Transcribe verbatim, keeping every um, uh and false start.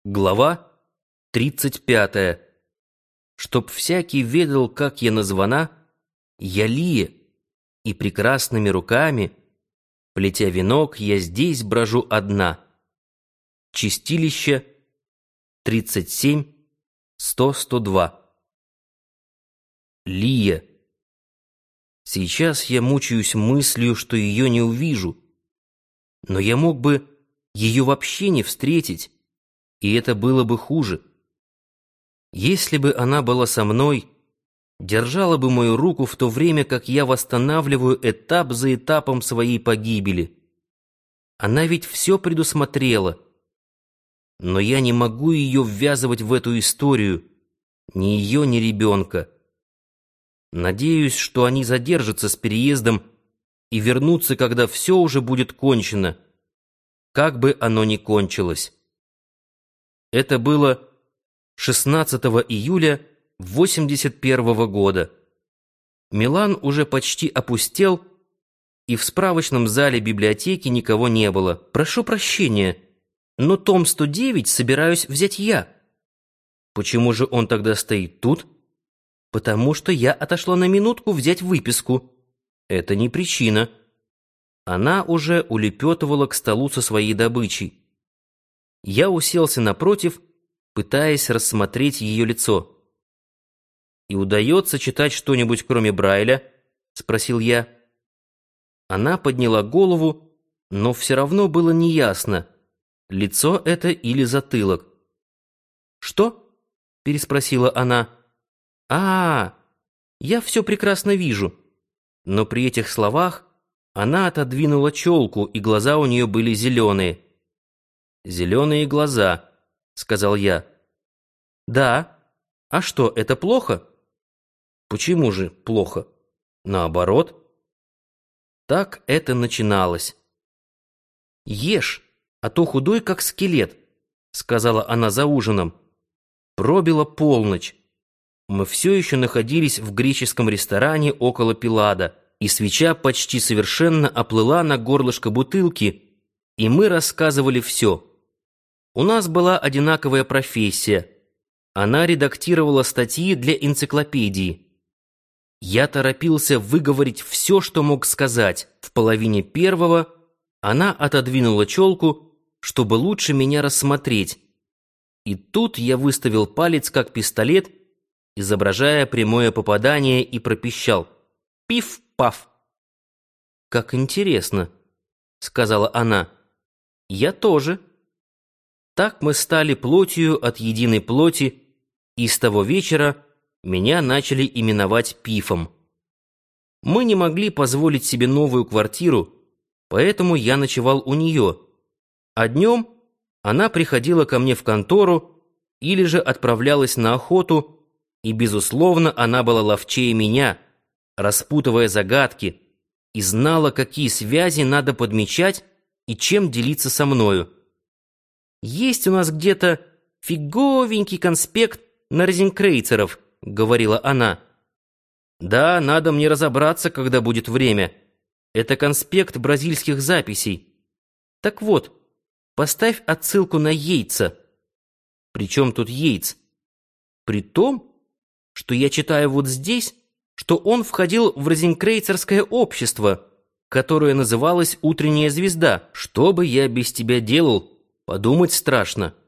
Глава тридцать пятая. Чтоб всякий ведал, как я названа, я Лия, и прекрасными руками, плетя венок, я здесь брожу одна. Чистилище тридцать семь сто сто два. Лия. Сейчас я мучаюсь мыслью, что ее не увижу, но я мог бы ее вообще не встретить, и это было бы хуже. Если бы она была со мной, держала бы мою руку в то время, как я восстанавливаю этап за этапом своей погибели. Она ведь все предусмотрела. Но я не могу ее ввязывать в эту историю, ни ее, ни ребенка. Надеюсь, что они задержатся с переездом и вернутся, когда все уже будет кончено, как бы оно ни кончилось. Это было шестнадцатого июля восемьдесят первого года. Милан уже почти опустел, и в справочном зале библиотеки никого не было. «Прошу прощения, но том сто девять собираюсь взять я». «Почему же он тогда стоит тут?» «Потому что я отошла на минутку взять выписку». «Это не причина». Она уже улепетывала к столу со своей добычей. Я уселся напротив, пытаясь рассмотреть ее лицо. «И удается читать что-нибудь, кроме Брайля?» — спросил я. Она подняла голову, но все равно было неясно, лицо это или затылок. «Что?» — переспросила она. «А, я все прекрасно вижу». Но при этих словах она отодвинула челку, и глаза у нее были зеленые. «Зеленые глаза», — сказал я. «Да. А что, это плохо?» «Почему же плохо? Наоборот». Так это начиналось. «Ешь, а то худой, как скелет», — сказала она за ужином. Пробила полночь. Мы все еще находились в греческом ресторане около Пилада, и свеча почти совершенно оплыла на горлышко бутылки, и мы рассказывали все. У нас была одинаковая профессия. Она редактировала статьи для энциклопедии. Я торопился выговорить все, что мог сказать. В половине первого она отодвинула челку, чтобы лучше меня рассмотреть. И тут я выставил палец как пистолет, изображая прямое попадание, и пропищал: «Пиф-паф!» «Как интересно», — сказала она. «Я тоже». Так мы стали плотью от единой плоти, и с того вечера меня начали именовать Пифом. Мы не могли позволить себе новую квартиру, поэтому я ночевал у нее, а днем она приходила ко мне в контору или же отправлялась на охоту, и, безусловно, она была ловчее меня, распутывая загадки, и знала, какие связи надо подмечать и чем делиться со мною. «Есть у нас где-то фиговенький конспект на розенкрейцеров», — говорила она. «Да, надо мне разобраться, когда будет время. Это конспект бразильских записей. Так вот, поставь отсылку на Йейтса». «При чем тут Йейтс?» «При том, что я читаю вот здесь, что он входил в розенкрейцерское общество, которое называлось «Утренняя звезда». Что бы я без тебя делал? Подумать страшно».